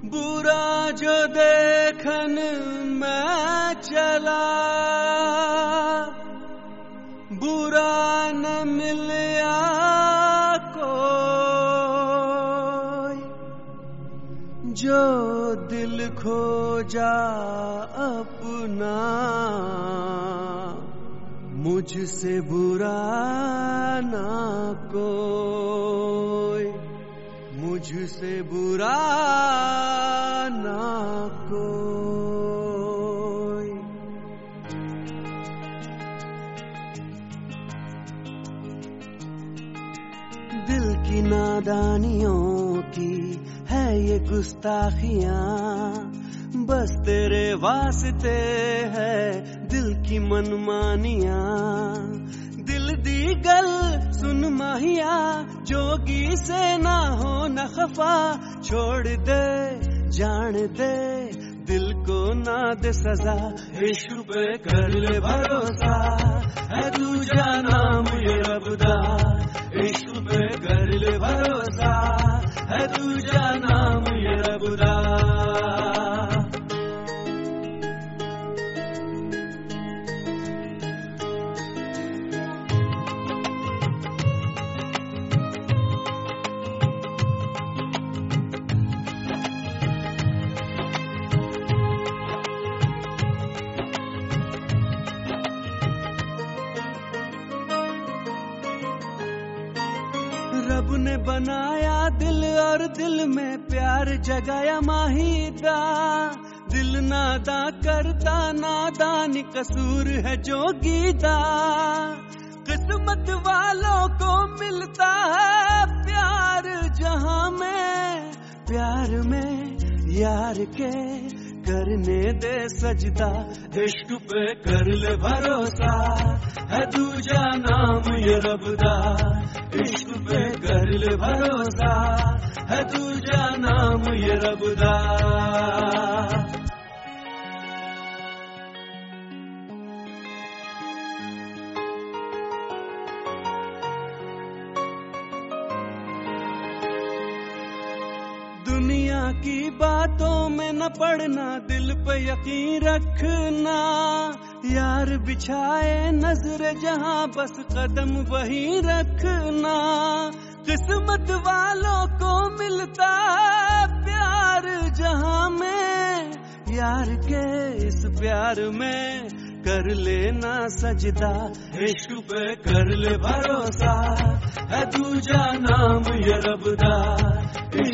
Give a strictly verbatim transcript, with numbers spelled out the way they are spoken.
बुरा जो देखन मैं चला, बुरा न मिलया कोई, जो दिल खो जा अपना, मुझसे बुरा ना कोई, मुझसे बुरा ना कोई। दिल की नादानियों की है ये गुस्ताखियां, बस तेरे वास्ते है दिल की मनमानियां। दिल दी गल सुन माहिया, जोगी से ना हो न खफा, छोड़ दे जान दे दिल को ना दे सजा, इश्क पे कर ले भरोसा, है दूजा नाम ये रब दा, इश्क पे कर ले भरोसा, है दूजा नाम ये रब दा। रब ने बनाया दिल और दिल में प्यार जगाया माहीदा, दिल नादा करता नादानी कसूर है जोगीदा। किस्मत वालों को मिलता है प्यार जहां में, प्यार में यार के करने दे सजदा, इश्क पे कर ले भरोसा, है दूजा नाम ये रब दा, इश्क पे कर ले भरोसा, है दूजा नाम ये रब दा। दुनिया की बातों में न पड़ना, दिल पे यकीन रखना, यार बिछाए नजर जहां बस कदम वहीं रखना। किस्मत वालों को मिलता प्यार जहां में, यार के इस प्यार में कर लेना सजदा, इश्क पे कर ले भरोसा, है दूजा नाम ये रब दा,